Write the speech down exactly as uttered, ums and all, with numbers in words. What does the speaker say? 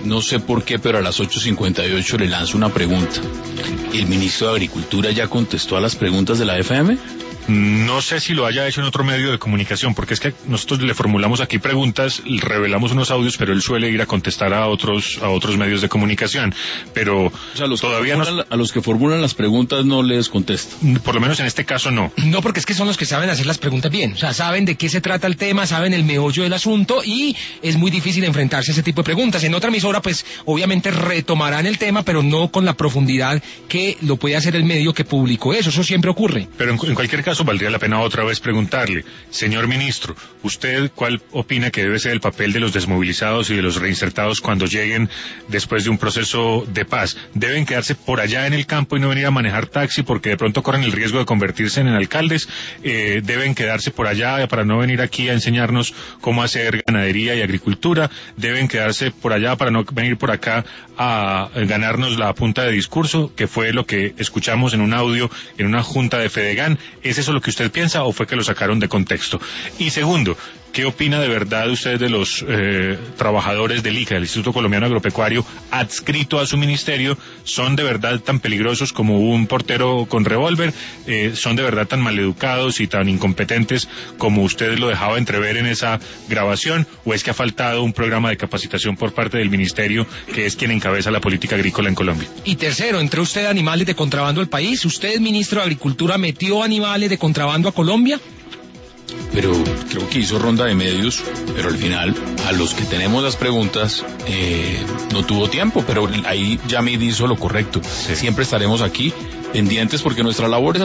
no sé por qué, pero a las ocho cincuenta y ocho le lanzo una pregunta. ¿El ministro de Agricultura ya contestó a las preguntas de la F M? No sé si lo haya hecho en otro medio de comunicación, porque es que nosotros le formulamos aquí preguntas, revelamos unos audios, pero él suele ir a contestar a otros a otros medios de comunicación. Pero o sea, los todavía no... A los que formulan las preguntas no les contesta. Por lo menos en este caso no. No, porque es que son los que saben hacer las preguntas bien. O sea, saben de qué se trata el tema, saben el meollo del asunto y es muy difícil enfrentarse a ese tipo de preguntas. En otra emisora, pues, obviamente retomarán el tema, pero no con la profundidad que lo puede hacer el medio que publicó eso. Eso siempre ocurre. Pero en, en cualquier caso, valdría la pena otra vez preguntarle, señor ministro, ¿usted cuál opina que debe ser el papel de los desmovilizados y de los reinsertados cuando lleguen después de un proceso de paz? ¿Deben quedarse por allá en el campo y no venir a manejar taxi porque de pronto corren el riesgo de convertirse en alcaldes? Eh, ¿Deben quedarse por allá para no venir aquí a enseñarnos cómo hacer ganadería y agricultura? ¿Deben quedarse por allá para no venir por acá a ganarnos la punta de discurso, que fue lo que escuchamos en un audio en una junta de Fedegan? ¿Es eso lo que usted piensa o fue que lo sacaron de contexto? Y segundo, ¿qué opina de verdad usted de los eh, trabajadores del I C A, del Instituto Colombiano Agropecuario, adscrito a su ministerio? ¿Son de verdad tan peligrosos como un portero con revólver? Eh, ¿Son de verdad tan maleducados y tan incompetentes como usted lo dejaba entrever en esa grabación? ¿O es que ha faltado un programa de capacitación por parte del ministerio, que es quien encabeza la política agrícola en Colombia? Y tercero, ¿entró usted animales de contrabando al país? ¿Usted, ministro de Agricultura, metió animales de contrabando a Colombia? Pero creo que hizo ronda de medios, pero al final, a los que tenemos las preguntas, eh, no tuvo tiempo, pero ahí Yamid hizo lo correcto. Sí. Siempre estaremos aquí pendientes porque nuestra labor es